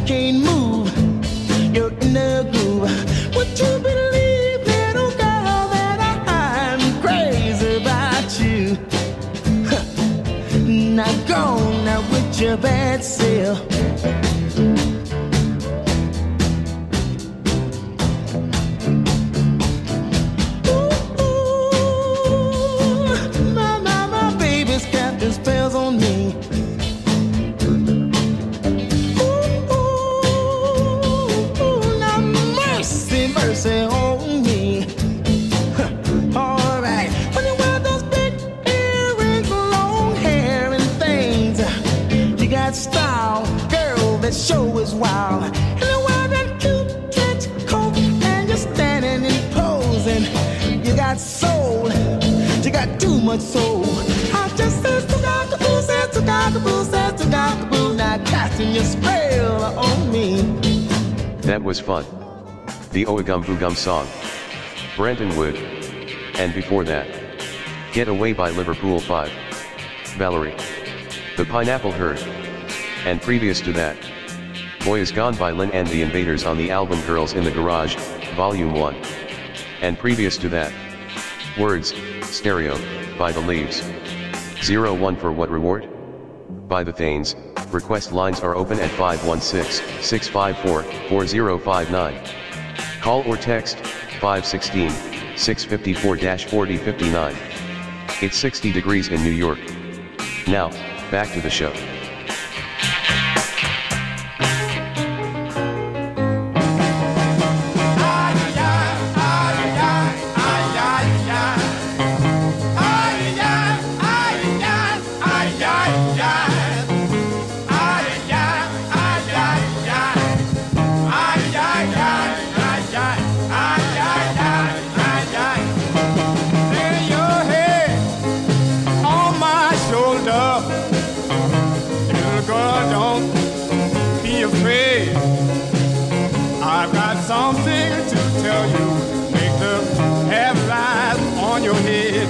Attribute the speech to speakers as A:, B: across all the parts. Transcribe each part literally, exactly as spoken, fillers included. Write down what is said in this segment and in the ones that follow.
A: can't move. You're in the groove. Would you believe, little girl, that I'm crazy about you? Now go now with your bad self. Style, girl, that show is wild. And the wild that cute trench coat, and you're standing and posing. You got soul, you got too much soul. I just said to God the boo, said to God the boo, said to God the boo, now casting your spell on me.
B: That was fun. The Oagum Boogum song. Brandon Wood. And before that, Get Away by Liverpool five. Valerie. The Pineapple Herd. And previous to that, Boy Is Gone by Lynn and the Invaders on the album Girls in the Garage, Volume one. And previous to that, Words, Stereo, by The Leaves. zero one for What Reward? By The Thanes. Request lines are open at five one six, six five four, four zero five nine. Call or text, five one six, six five four, four zero five nine. It's sixty degrees in New York. Now, back to the show.
C: Something to tell you, make the headlights on your head.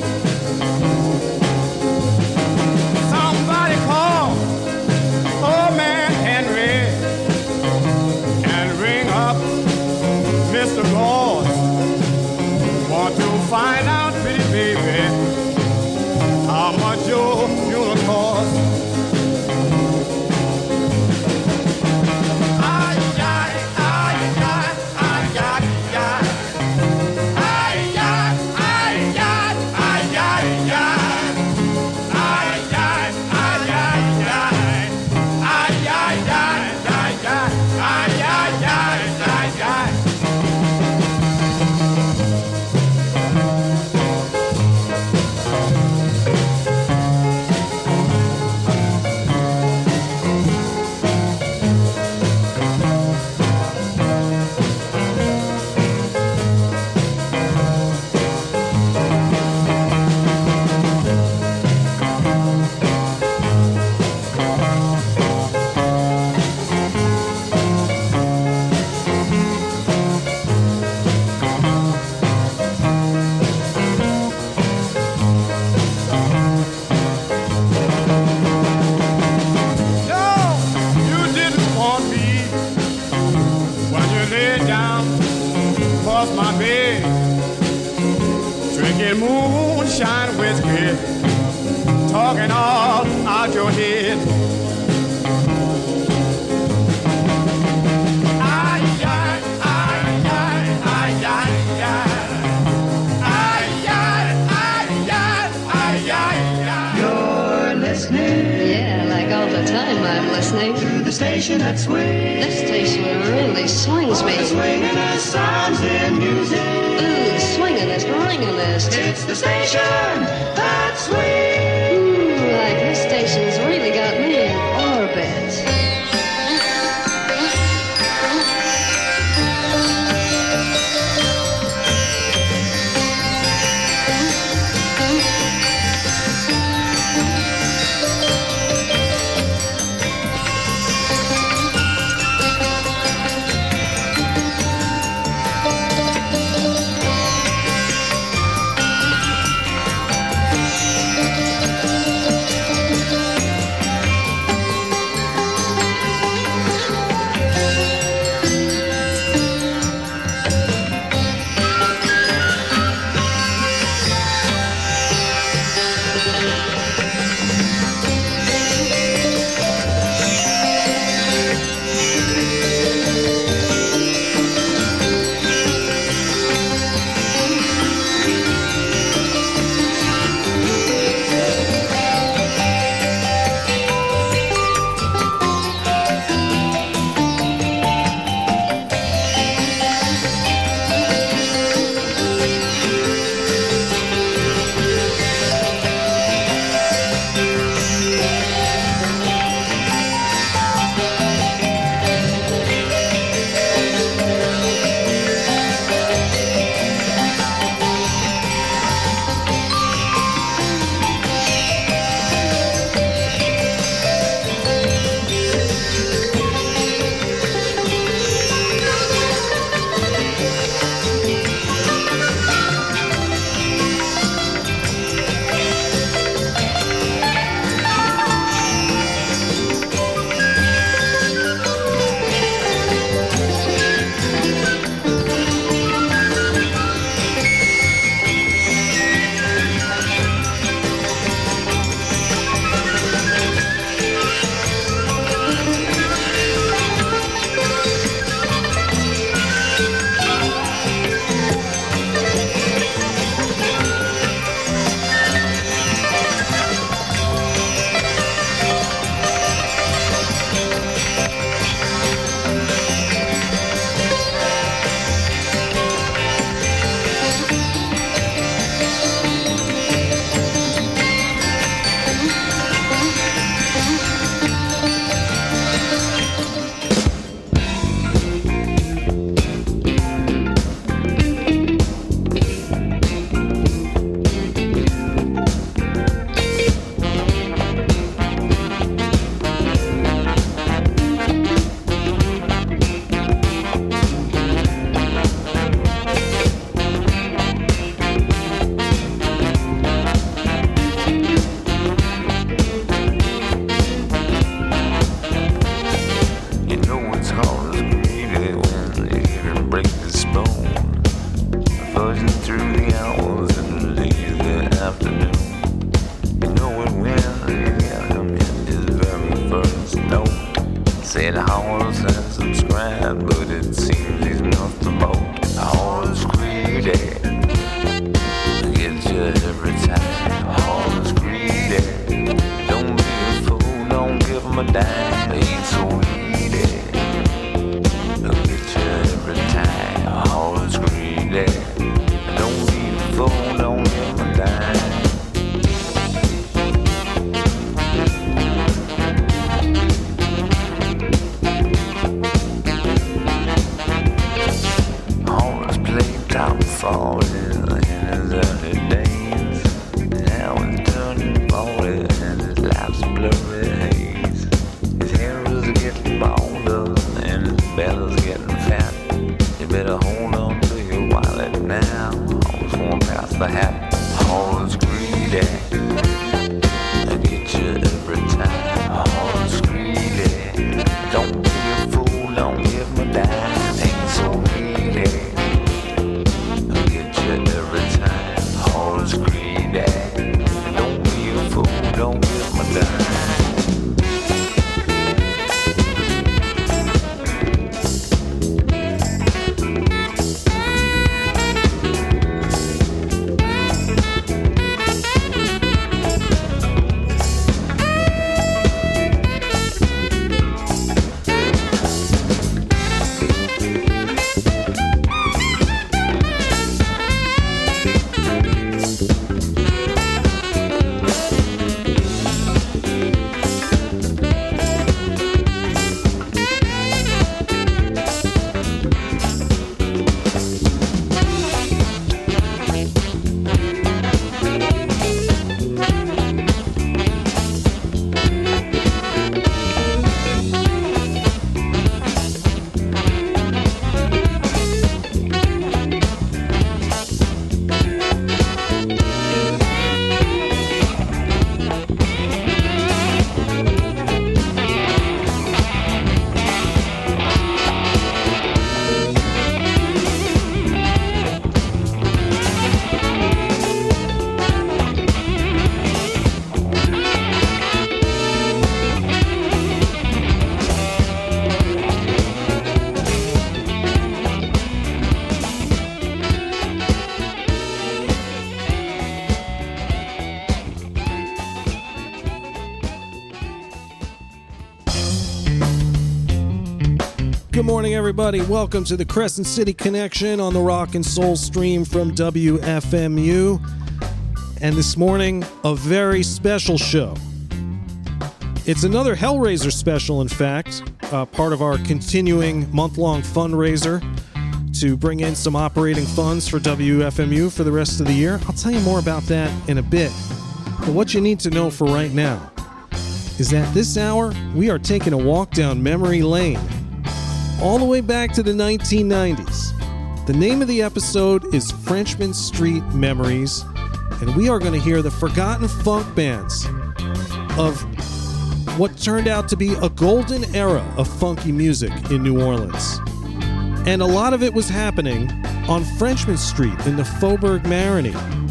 C: Somebody call old man Henry and ring up Mister Claus. Want to find out, pretty baby, how much your funeral costs. Moonshine whiskey, talking all out your head. Ay, ay, ay, ay, ay, ay, ay. Ay, ay, ay, ay, ay, ay, ay.
D: You're listening.
E: Yeah, like all the time I'm listening.
D: To the station that swings.
E: This station really swings me.
D: The swingin'est sounds in music.
E: Ooh, swingin'est, ringin'est.
D: It's the station that swings.
E: Ooh, like this station's really got me in orbit.
F: know it's hard as greedy when you even break the spoon. Fudging through the hours and the lazy afternoon. You know it when you get him in his very first note. Said Howells has subscribed, but it seems he's not the boat. Howells greedy, get you every time. Howells greedy, don't be a fool, don't give him a dime. He ain't so greedy, get you every time. Howells greedy, don't be a fool, don't give him a dime. Top forty in his early days. Now he's turning forty and his life's a blurry haze. His hair is getting balder and his belly's getting fat. You better hold on to your wallet now. Always going past the hat. Always greedy, I get you every time. Always greedy, don't be a fool, don't give me that. Ain't so greedy. Every time, always greedy. Don't be a fool, don't give my dime.
G: Good morning, everybody. Welcome to the Crescent City Connection on the Rock and Soul stream from W F M U. And this morning, a very special show. It's another Hellraiser special, in fact, uh, part of our continuing month-long fundraiser to bring in some operating funds for W F M U for the rest of the year. I'll tell you more about that in a bit. But what you need to know for right now is that this hour, we are taking a walk down memory lane, all the way back to the nineteen nineties. The name of the episode is Frenchmen Street Memories, and we are going to hear the forgotten funk bands of what turned out to be a golden era of funky music in New Orleans. And a lot of it was happening on Frenchmen Street in the Faubourg Marigny.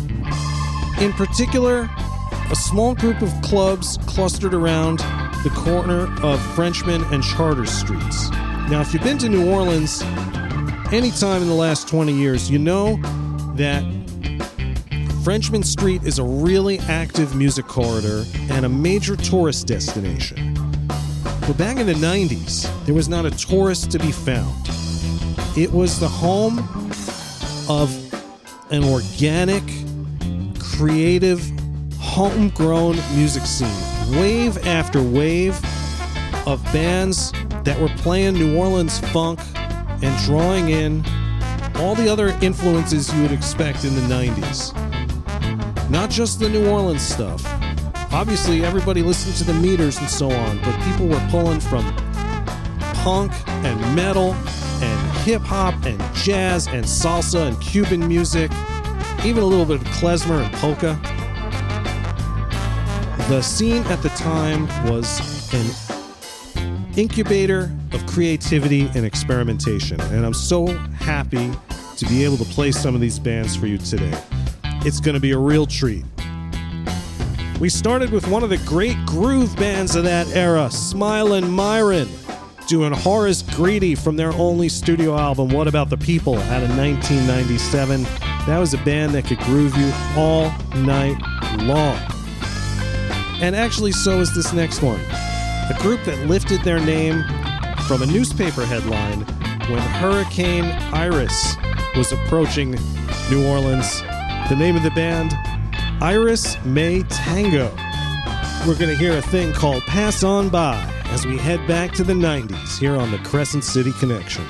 G: In particular, a small group of clubs clustered around the corner of Frenchman and Charter Streets. Now, if you've been to New Orleans anytime in the last twenty years, you know that Frenchmen Street is a really active music corridor and a major tourist destination. But back in the nineties, there was not a tourist to be found. It was the home of an organic, creative, homegrown music scene. Wave after wave of bands that were playing New Orleans funk and drawing in all the other influences you would expect in the nineties. Not just the New Orleans stuff. Obviously, everybody listened to the Meters and so on, but people were pulling from punk and metal and hip-hop and jazz and salsa and Cuban music, even a little bit of klezmer and polka. The scene at the time was an incubator of creativity and experimentation, and I'm so happy to be able to play some of these bands for you today. It's going to be a real treat. We started with one of the great groove bands of that era, Smilin' Myron, doing Horace Greedy from their only studio album, What About the People, out of nineteen ninety-seven. That was a band that could groove you all night long. And actually, so is this next one. A group that lifted their name from a newspaper headline when Hurricane Iris was approaching New Orleans. The name of the band, Iris May Tango. We're going to hear a thing called Pass On By as we head back to the nineties here on the Crescent City Connection.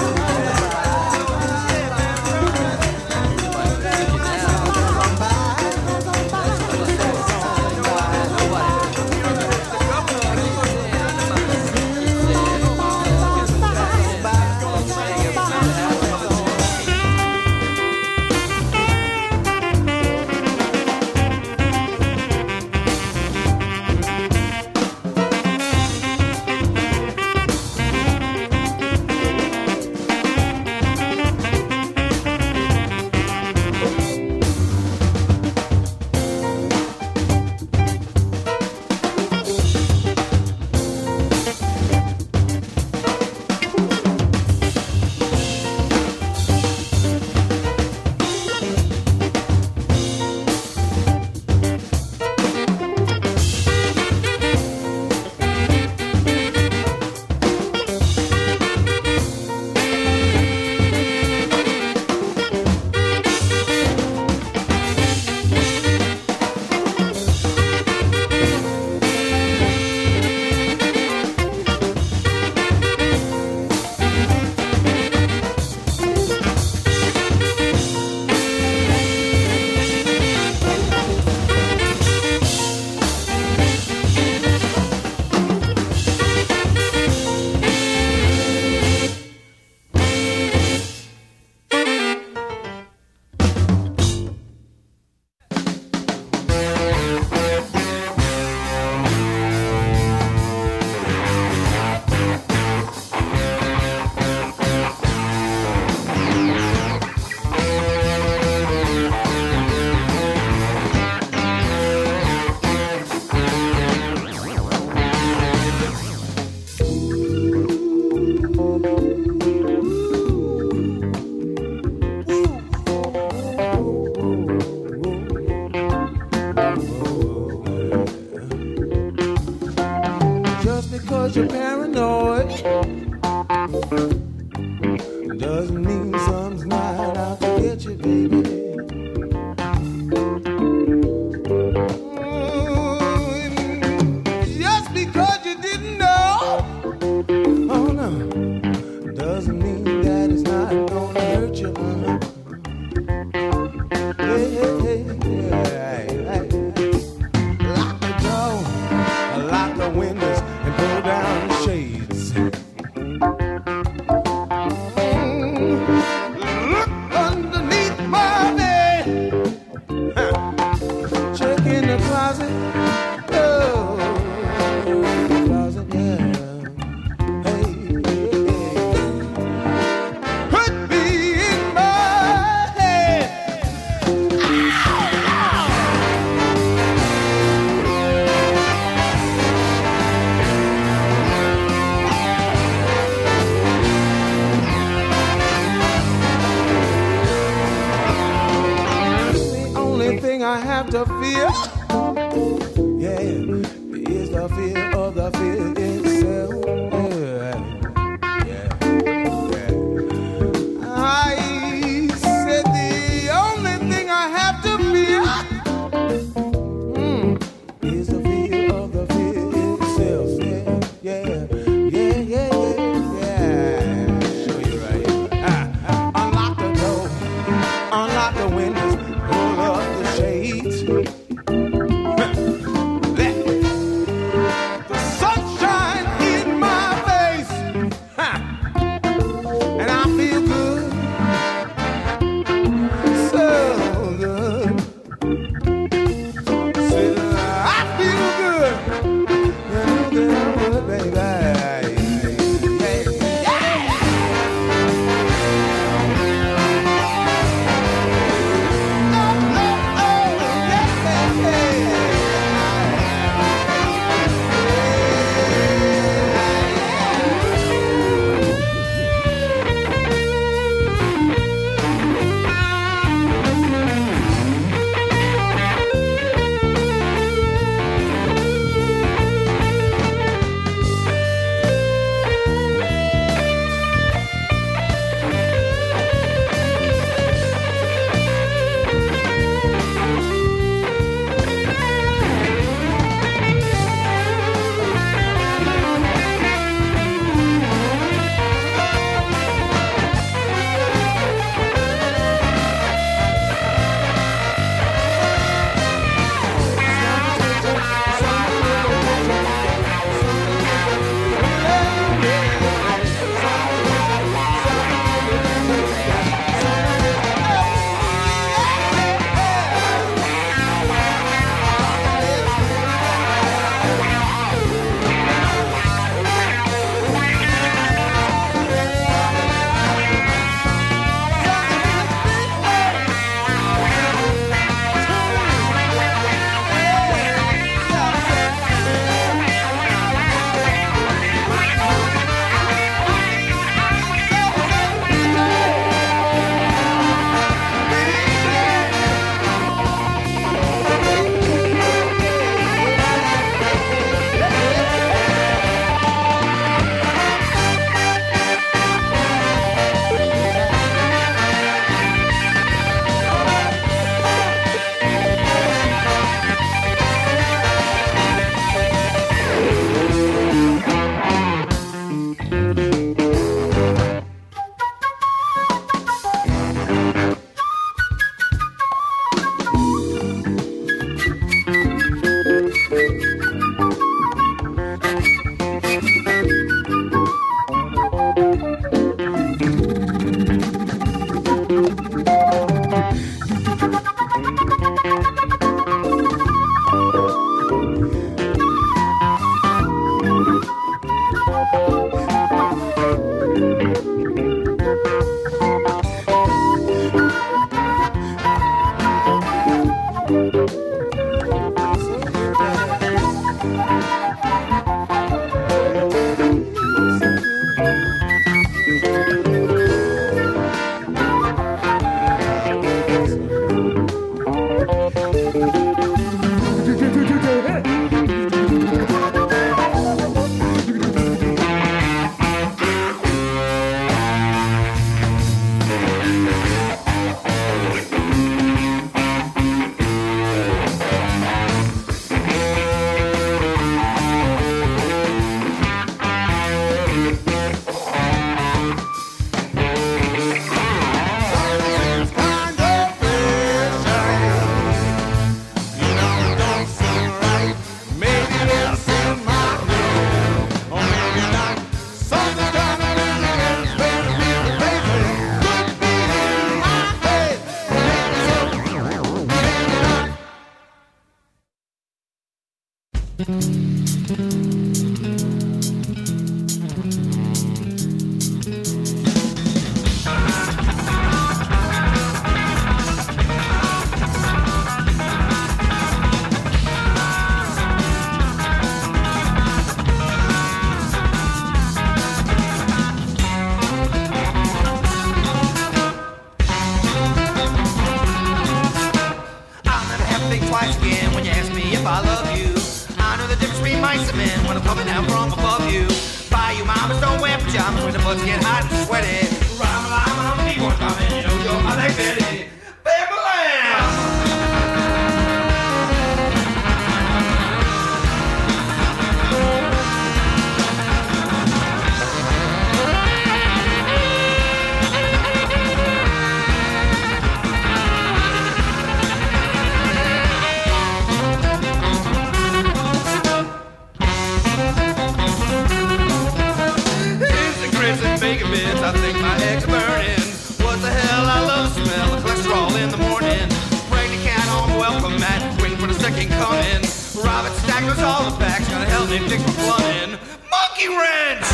A: Bye. thing I have to fear, yeah, is the fear of the fear itself. Yeah, yeah, yeah. I said the only thing I have to fear mm, is the fear of the fear itself. Yeah, yeah, yeah, yeah, yeah, yeah. Show you right here. Ah, ah. Unlock the door, unlock the windows, pull up the shades. Let the sunshine in my face, ha. And I feel good, so good. Said I feel good, you know good, baby.
C: I'm in heaven. twice again when you ask me if I love you. I know the difference between mice and men when I'm coming down from above you. Buy you mamas don't wear pajamas when the buds get hot and sweaty. Rhyme, rhyme, I'm a people coming, you know you're my like Betty. Baby lamb. I think my eggs are burning. What the hell, I love the smell of cholesterol in the morning. Pregnant cat on a welcome mat, waiting for the second coming. Robert Stack knows all the facts, gotta help me fix my plumbing. Monkey wrench!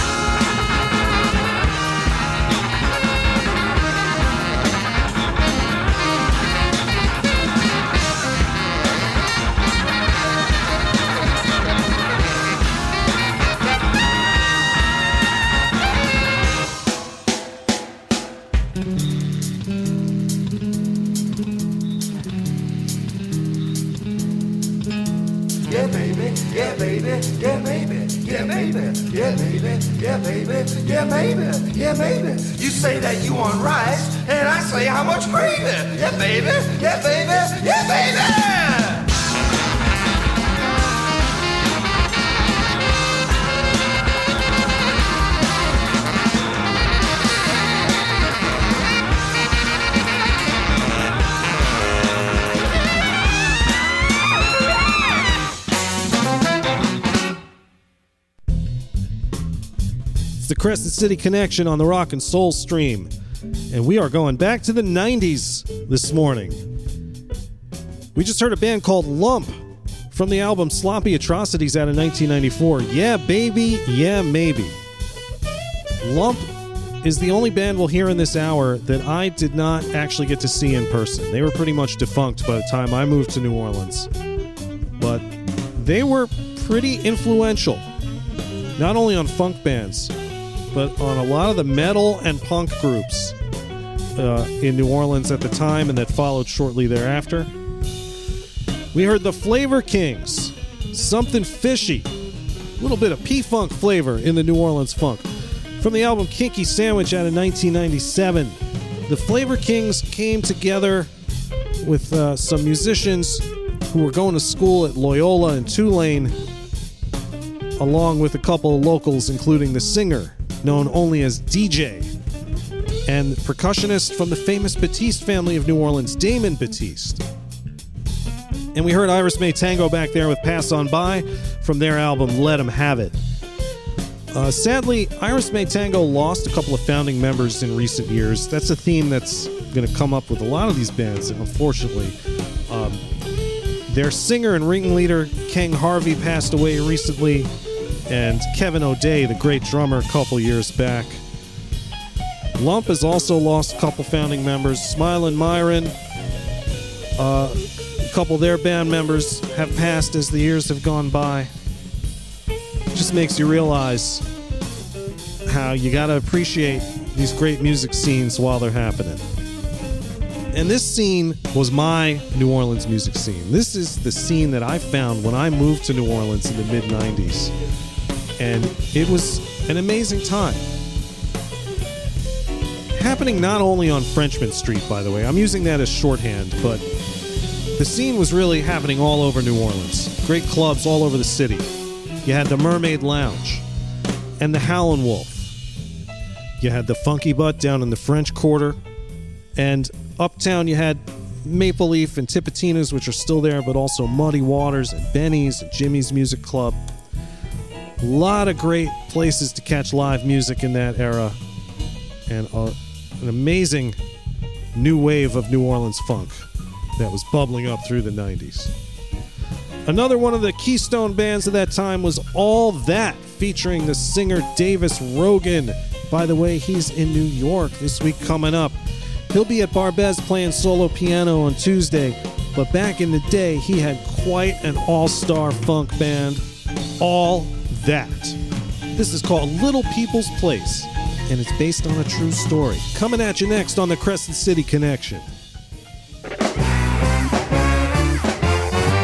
C: Yeah, baby, yeah, baby, yeah, baby, yeah, baby, yeah, baby, yeah, baby, yeah, baby, yeah, baby. You say that you want rice, and I say how much gravy. Yeah, baby, yeah, baby, yeah, baby.
G: The Crescent City Connection on the Rock and Soul stream. And we are going back to the nineties this morning. We just heard a band called Lump from the album Sloppy Atrocities out of nineteen ninety-four. Yeah, baby, yeah, maybe. Lump is the only band we'll hear in this hour that I did not actually get to see in person. They were pretty much defunct by the time I moved to New Orleans. But they were pretty influential, not only on funk bands, but on a lot of the metal and punk groups uh, in New Orleans at the time and that followed shortly thereafter. We heard the Flavor Kings, Something Fishy, a little bit of P-Funk flavor in the New Orleans funk. From the album Kinky Sandwich out of nineteen ninety-seven, the Flavor Kings came together with uh, some musicians who were going to school at Loyola and Tulane, along with a couple of locals, including the singer, known only as D J, and percussionist from the famous Batiste family of New Orleans, Damon Batiste. And we heard Iris May Tango back there with Pass On By from their album Let 'Em Have It. Uh, sadly, Iris May Tango lost a couple of founding members in recent years. That's a theme that's going to come up with a lot of these bands, unfortunately. Um, their singer and ringleader, King Harvey, passed away recently, and Kevin O'Day, the great drummer, a couple years back. Lump has also lost a couple founding members. Smilin' Myron, uh, a couple of their band members have passed as the years have gone by. It just makes you realize how you gotta appreciate these great music scenes while they're happening. And this scene was my New Orleans music scene. This is the scene that I found when I moved to New Orleans in the mid nineties. And it was an amazing time. Happening not only on Frenchman Street, by the way. I'm using that as shorthand, but the scene was really happening all over New Orleans. Great clubs all over the city. You had the Mermaid Lounge and the Howlin' Wolf. You had the Funky Butt down in the French Quarter. And uptown you had Maple Leaf and Tipitina's, which are still there, but also Muddy Waters and Benny's and Jimmy's Music Club. A lot of great places to catch live music in that era, and uh, an amazing new wave of New Orleans funk that was bubbling up through the nineties. Another one of the keystone bands of that time was All That, featuring the singer Davis Rogan. By the way, he's in New York this week coming up. He'll be at Barbez playing solo piano on Tuesday, but back in the day, he had quite an all-star funk band, All That. This is called Little People's Place, and it's based on a true story. Coming at you next on the Crescent City Connection.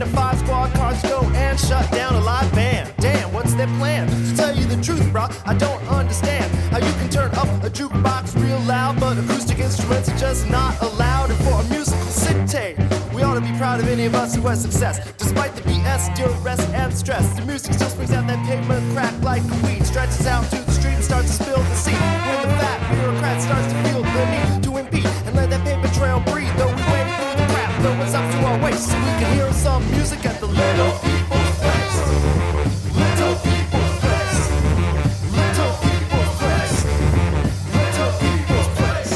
H: the five squad cars go and shut down a live band. Damn, what's their plan? To tell you the truth, bro, I don't understand how you can turn up a jukebox real loud, but acoustic instruments are just not allowed. And for a musical city, we ought to be proud of any of us who has success. Despite the B S, duress, and stress, the music still springs out that pavement crack like a weed, stretches out to the street and starts to spill the seed. When the fat bureaucrat starts to feel the need to impede and let that paper trail breathe, though we wade through the crap, though it's up to our waist, so we can hear some music at the little people's place. Little people's place. Little people's place. Little people's place.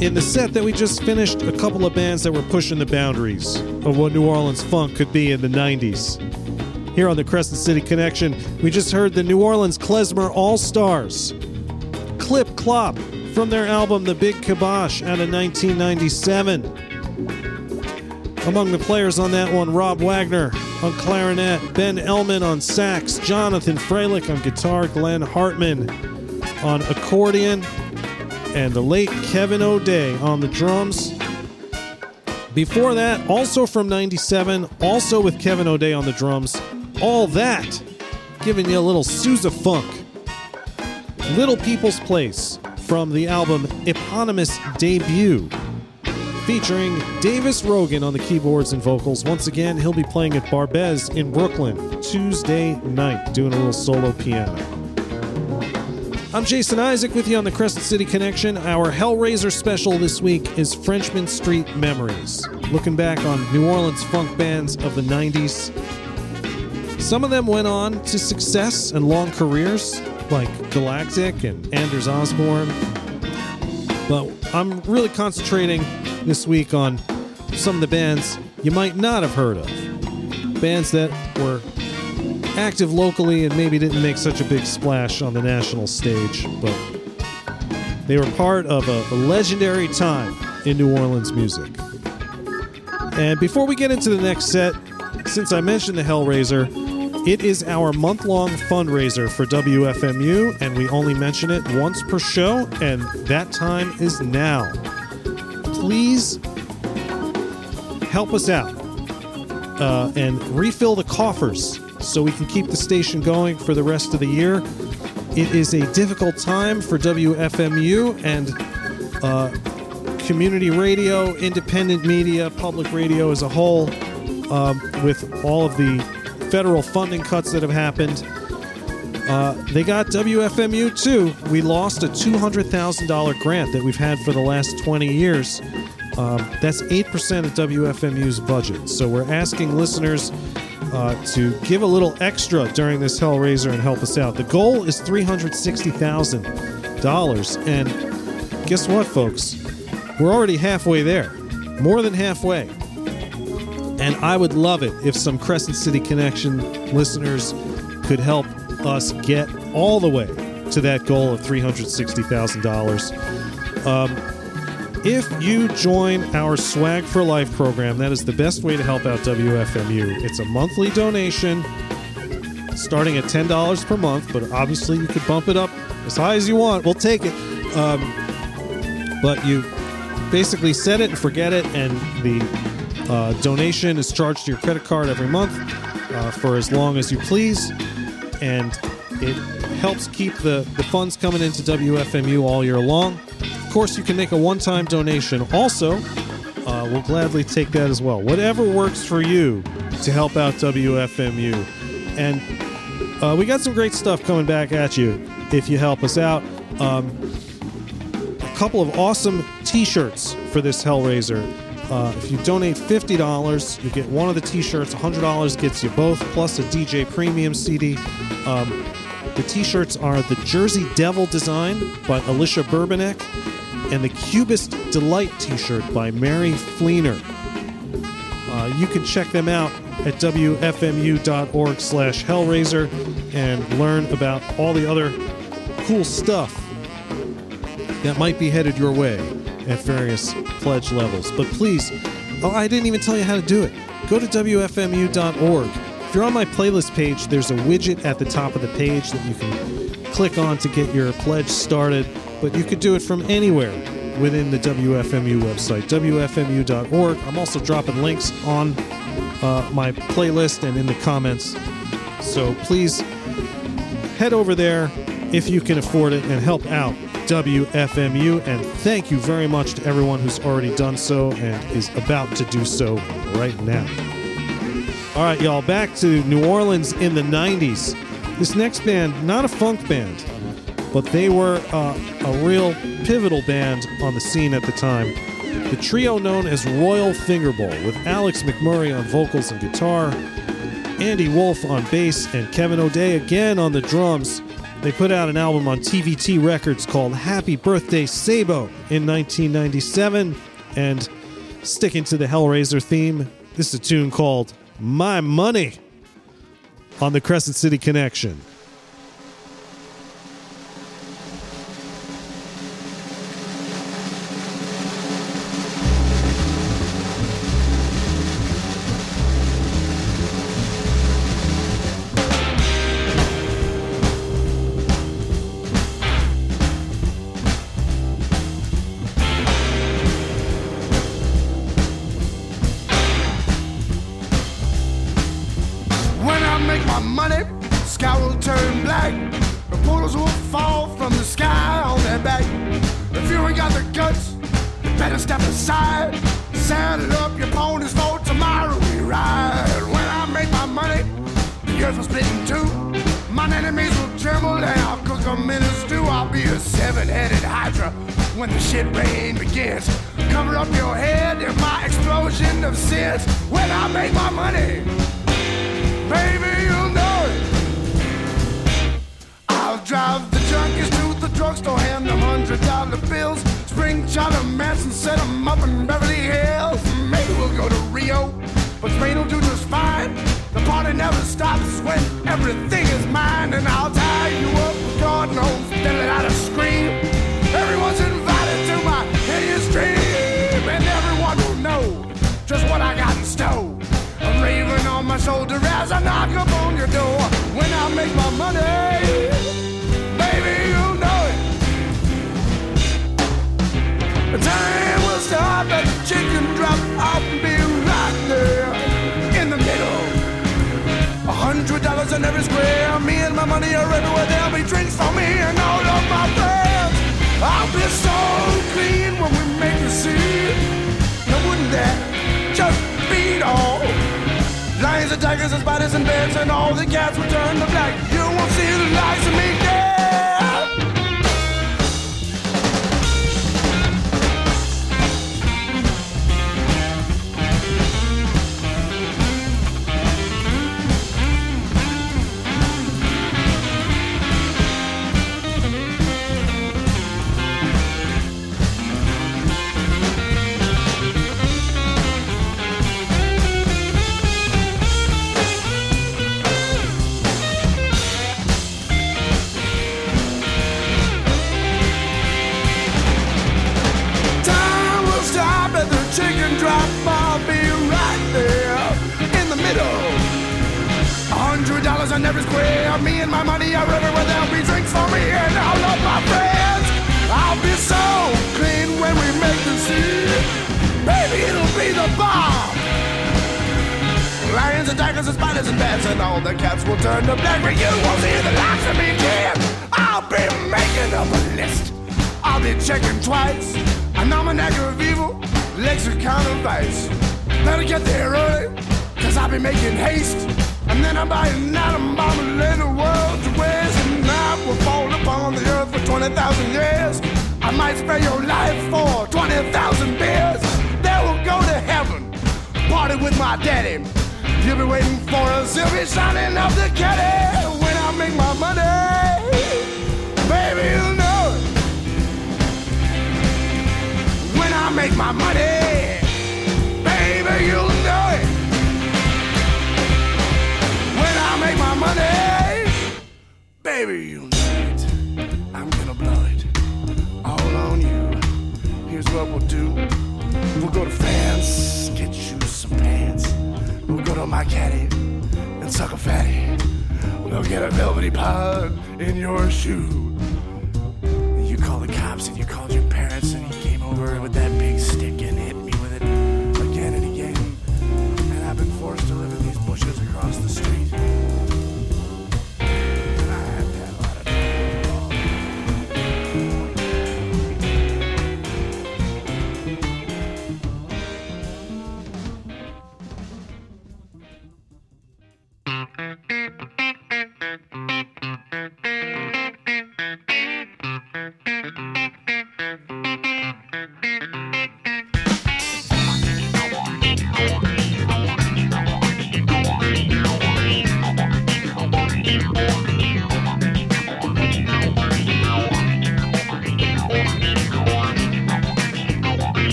G: In the set that we just finished, a couple of bands that were pushing the boundaries of what New Orleans funk could be in the nineties. Here on the Crescent City Connection, we just heard the New Orleans Klezmer All-Stars. Clip Clop from their album The Big Kibosh out of nineteen ninety-seven. Among the players on that one, Rob Wagner on clarinet, Ben Elman on sax, Jonathan Freilich on guitar, Glenn Hartman on accordion, and the late Kevin O'Day on the drums. Before that, also from ninety-seven, also with Kevin O'Day on the drums, All That, giving you a little Sousa funk. Little People's Place from the album Eponymous Debut, featuring Davis Rogan on the keyboards and vocals. Once again, he'll be playing at Barbez in Brooklyn Tuesday night, doing a little solo piano. I'm Jason Isaac with you on the Crescent City Connection. Our Hellraiser special this week is Frenchman Street Memories, looking back on New Orleans funk bands of the nineties. Some of them went on to success and long careers, like Galactic and Anders Osborne. But I'm really concentrating this week on some of the bands you might not have heard of. Bands that were active locally and maybe didn't make such a big splash on the national stage, but they were part of a, a legendary time in New Orleans music. And before we get into the next set, since I mentioned the Hellraiser, it is our month-long fundraiser for W F M U, and we only mention it once per show, and that time is now. Please help us out uh, and refill the coffers so we can keep the station going for the rest of the year. It is a difficult time for W F M U and uh, community radio, independent media, public radio as a whole, um, with all of the federal funding cuts that have happened. Uh, they got W F M U too. We lost a two hundred thousand dollars grant that we've had for the last twenty years. Um, that's eight percent of W F M U's budget. So we're asking listeners Uh, to give a little extra during this Hellraiser and help us out. The goal is three hundred sixty thousand dollars, and guess what, folks? We're already halfway there. More than halfway. And I would love it if some Crescent City Connection listeners could help us get all the way to that goal of three hundred sixty thousand dollars. Um, If you join our Swag for Life program, that is the best way to help out W F M U. It's a monthly donation starting at ten dollars per month, but obviously you could bump it up as high as you want. We'll take it. Um, but you basically set it and forget it, and the uh, donation is charged to your credit card every month uh, for as long as you please, and it helps keep the, the funds coming into W F M U all year long. Of course, you can make a one-time donation. Also, uh, we'll gladly take that as well. Whatever works for you to help out W F M U. And uh, we got some great stuff coming back at you if you help us out. Um, a couple of awesome T-shirts for this Hellraiser. Uh, if you donate fifty dollars, you get one of the T-shirts. one hundred dollars gets you both, plus a D J Premium C D. Um, the T-shirts are the Jersey Devil design by Alicia Burbanek, and the Cubist Delight T-shirt by Mary Fleener. Uh, you can check them out at W F M U dot org slash Hellraiser and learn about all the other cool stuff that might be headed your way at various pledge levels. But please, oh, I didn't even tell you how to do it. Go to W F M U dot org. If you're on my playlist page, there's a widget at the top of the page that you can click on to get your pledge started. But you could do it from anywhere within the W F M U website, W F M U dot org. I'm also dropping links on uh, my playlist and in the comments. So please head over there if you can afford it and help out W F M U. And thank you very much to everyone who's already done so and is about to do so right now. All right, y'all, back to New Orleans in the nineties. This next band, not a funk band, but they were uh, a real pivotal band on the scene at the time. The trio known as Royal Fingerbowl, with Alex McMurray on vocals and guitar, Andy Wolf on bass, and Kevin O'Day again on the drums. They put out an album on T V T Records called Happy Birthday Sabo in nineteen ninety-seven. And sticking to the Hellraiser theme, this is a tune called My Money on the Crescent City Connection.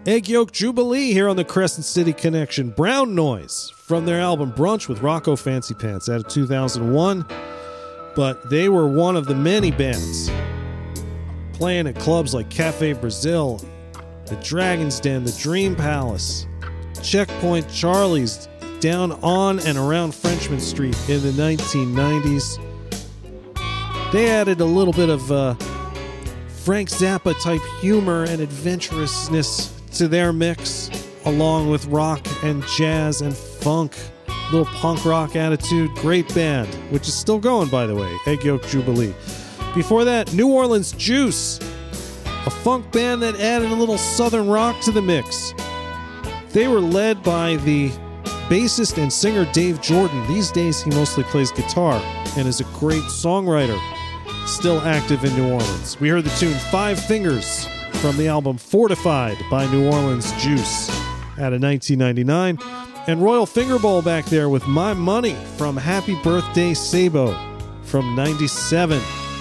G: Egg Yolk Jubilee here on the Crescent City Connection. Brown Noise from their album Brunch with Rocco Fancy Pants out of two thousand one. But they were one of the many bands playing at clubs like Cafe Brazil, the Dragon's Den, the Dream Palace, Checkpoint Charlie's down on and around Frenchman Street in the nineteen nineties. They added a little bit of uh, Frank Zappa type humor and adventurousness to their mix, along with rock and jazz and funk, little punk rock attitude. Great band, which is still going, by the way, Egg Yolk Jubilee. Before that, New Orleans Juice, a funk band that added a little southern rock to the mix. They were led by the bassist and singer Dave Jordan. These days he mostly plays guitar and is a great songwriter, still active in New Orleans. We heard the tune Five Fingers from the album Fortified by New Orleans Juice out of nineteen ninety-nine. And Royal Fingerbowl back there with My Money from Happy Birthday Sabo from ninety-seven.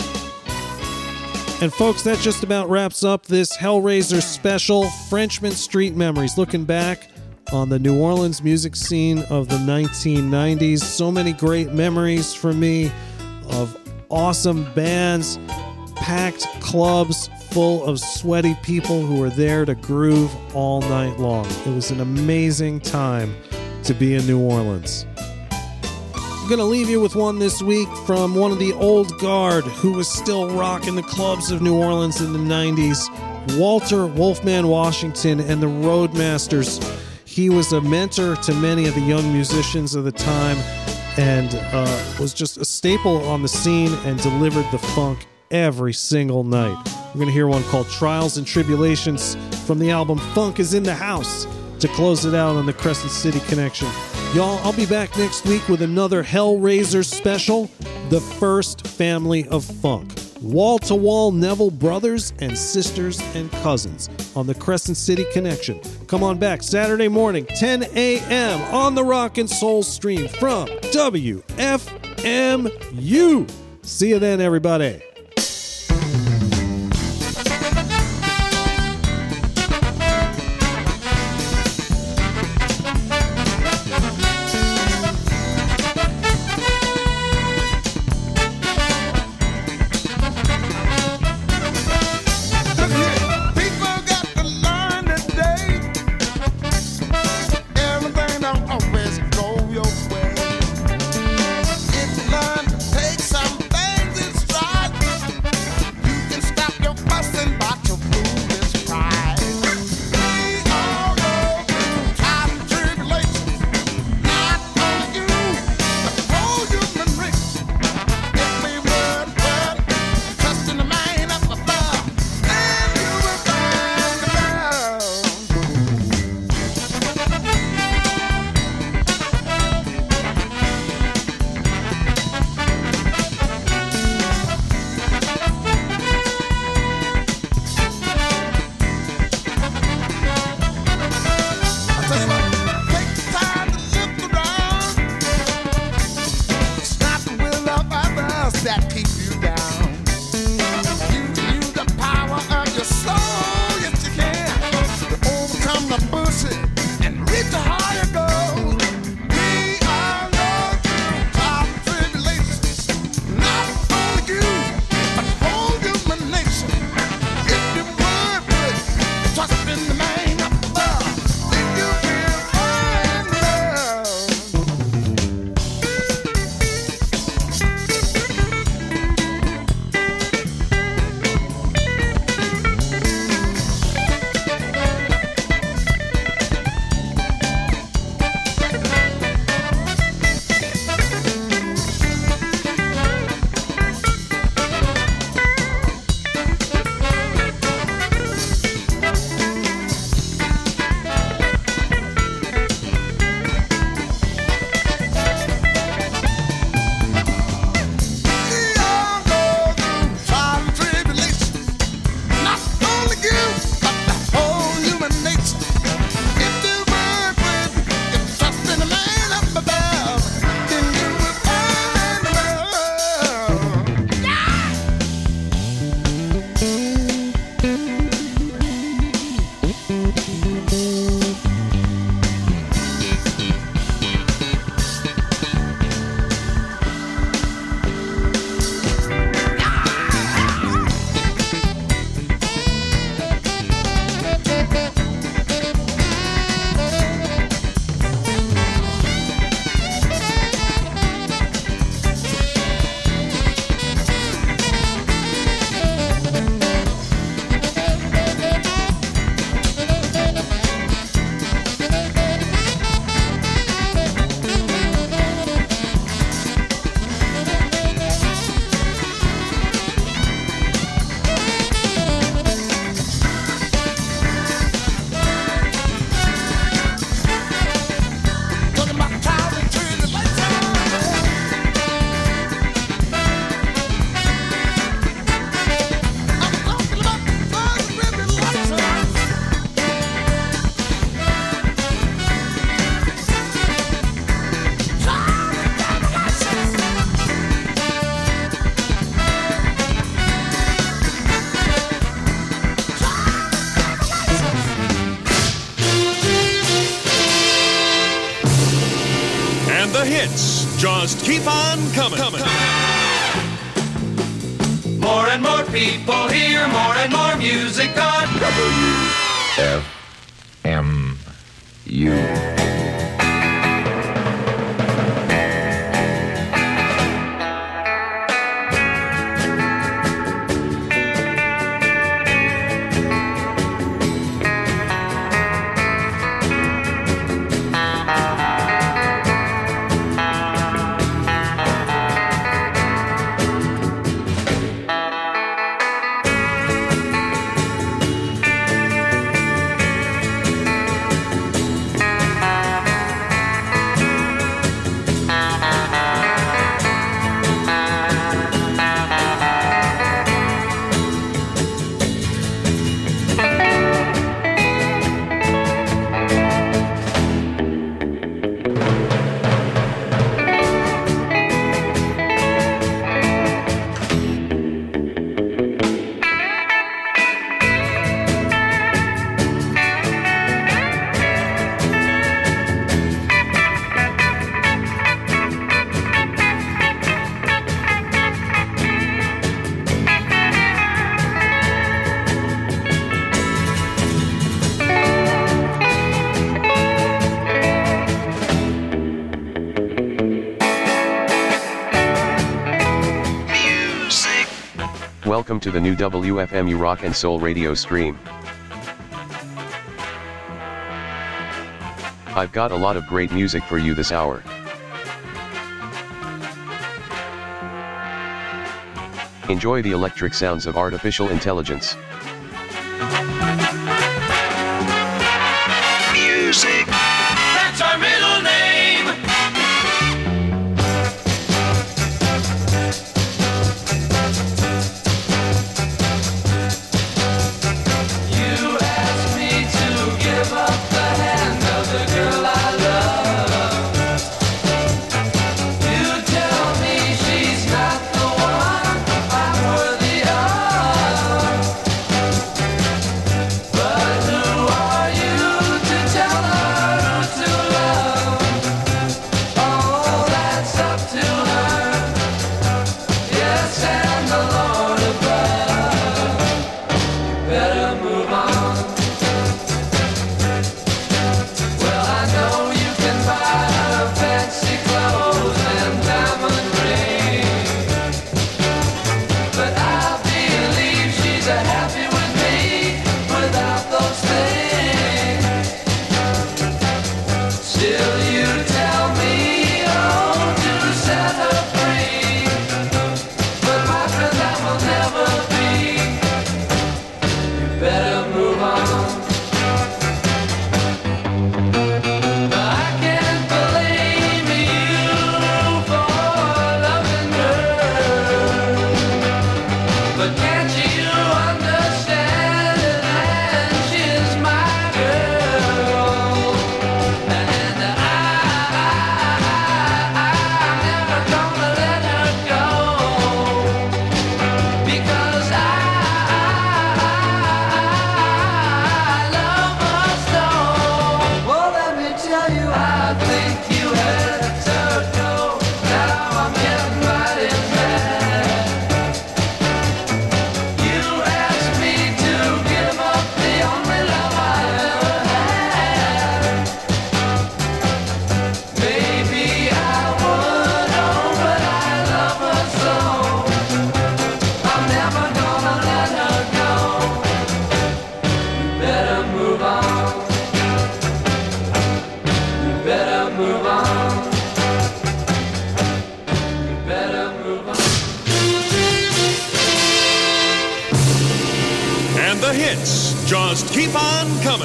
G: And folks, that just about wraps up this Hellraiser special, Frenchman Street Memories, looking back on the New Orleans music scene of the nineteen nineties. So many great memories for me of awesome bands, packed clubs full of sweaty people who were there to groove all night long. It was an amazing time to be in New Orleans. I'm going to leave you with one this week from one of the old guard who was still rocking the clubs of New Orleans in the nineties, Walter Wolfman Washington and the Roadmasters. He was a mentor to many of the young musicians of the time and uh, was just a staple on the scene and delivered the funk every single night. We're going to hear one called Trials and Tribulations from the album Funk is in the House to close it out on the Crescent City Connection. Y'all, I'll be back next week with another Hellraiser special, The First Family of Funk. Wall-to-wall Neville brothers and sisters and cousins on the Crescent City Connection. Come on back Saturday morning, ten a.m. on the Rock and Soul stream from W F M U. See you then, everybody.
C: Take some things in stride.
I: hits just keep on coming. coming.
D: More and more people hear more and more music on
J: W F M U.
B: Welcome to the new W F M U Rock and Soul radio stream. I've got a lot of great music for you this hour. Enjoy the electric sounds of artificial intelligence.
D: music. That's our middle name. You asked me to give up the hand of the girl I love. You tell me she's not the one I'm worthy of. But who are you to tell her who to love? Oh, that's up to her. Yes, and the Lord above. You better move on. Well, I know you can buy her fancy clothes and diamond rings, but I believe she's a happy with me without those things. Still, you tell me, oh, to set her free, but my friend, that will never be. You better move on. I can't blame you for loving her, but can't you understand that she's my girl? And I, I'm never gonna let her go, because I, love her so. Well, let me tell you, I think you had to go. Now I'm getting mighty mad. You asked me to give up the only love I ever had. Maybe I would, oh, but I love her so. I'm never gonna let her go. You better move on. You better move on. You better move on.
I: And the hits just keep on coming.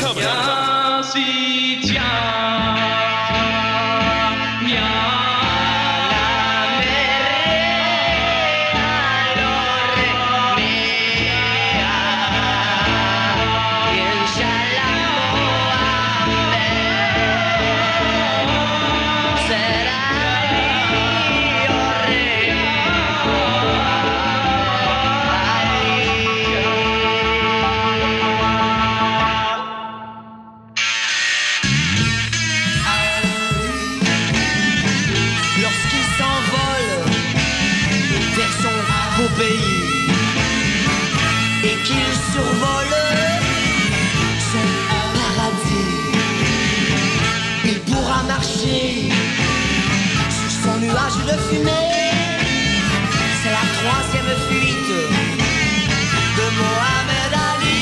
K: pays et qu'il survole son paradis. Il pourra marcher sur son nuage de fumée. C'est la troisième fuite de Mohamed Ali.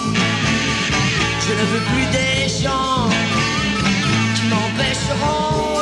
K: Je ne veux plus des gens qui m'empêcheront